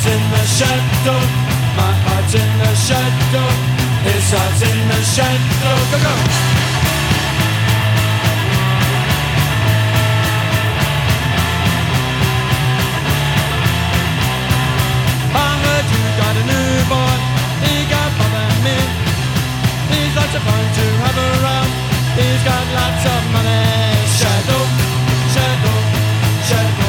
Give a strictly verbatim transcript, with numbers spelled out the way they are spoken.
in the shadow. My heart's in the shadow. His heart's in the shadow. Go, go.